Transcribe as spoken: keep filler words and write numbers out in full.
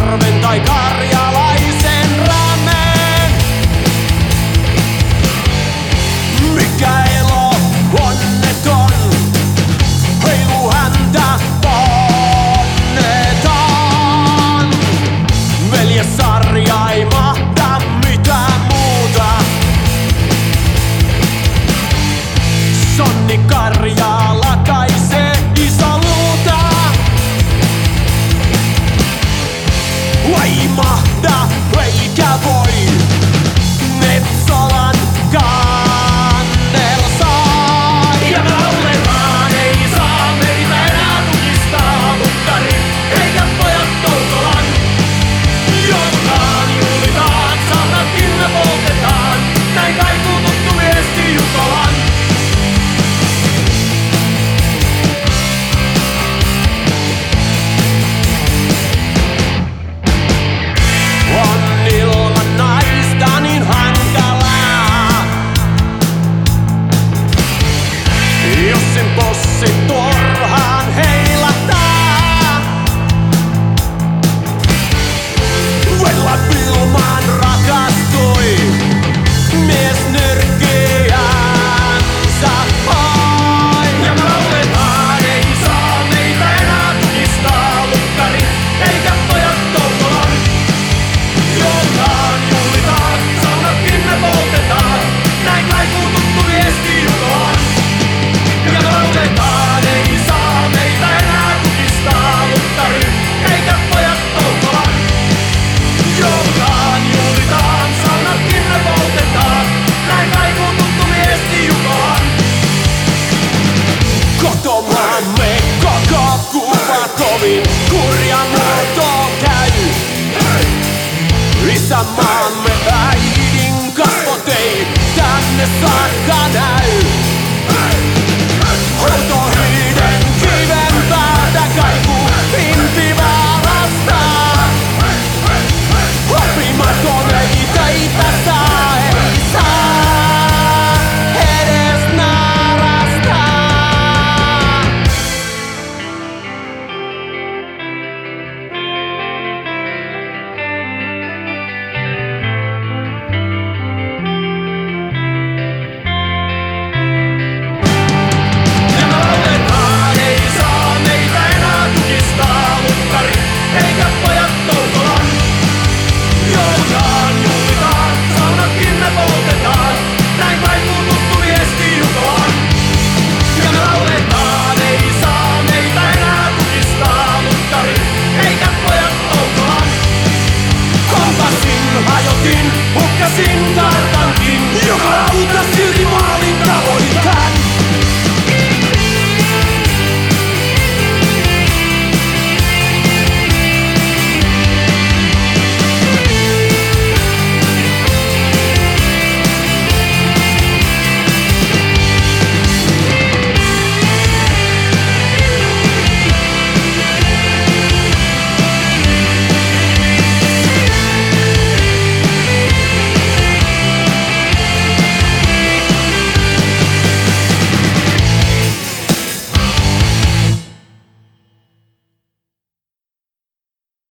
sarven tai karjalaisen rämeen. Mikä elo onneton, heilu häntä onnetaan. Veljessarja ei mahda mitään muuta. Sonni karjaa lakaisee isoluuta. Ei mahda eikä voi Metsolan kannella sai. Ja lauletaan ei saa meitä enää tukistaa lukkari eikä pojat Toukolan. Joudutaan juhlitaan, saunatkin me poltetaan. Näin kaikuu tuttu viesti Jukolan. On ilman naista niin hankalaa. Jussin possi turhaan heilahtaa. Vella Vilmaan rakastui mies nyrkkiänsä ai. Ja me lauletaan ei saa meitä enää tukistaa lukkari eikä pojat Toukolan. Joudutaan juhlitaan, saunatkin me poltetaan. Näin kaikuu tuttu viesti Jukolan. Ja me lauletaan ei saa meitä enää tukistaa lukkari eikä pojat Toukolan. Joudutaan juhlitaan, saunatkin me poltetaan. Näin kaikuu tuttu viesti Jukolan. Kotomaamme koko kuva kovin kurja muoto käy. Isänmaamme äidin kasvot ei tänne saakka näy.